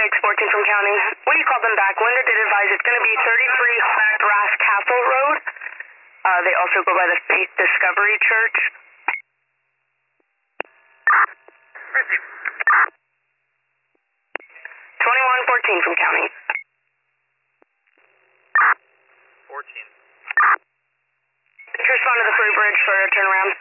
14 from county. When you call them back, Linda did advise it's going to be 33 Brass Castle Road. They also go by the Faith Discovery Church. 2114 from county. 14. Just respond to the Free Bridge for a turnaround.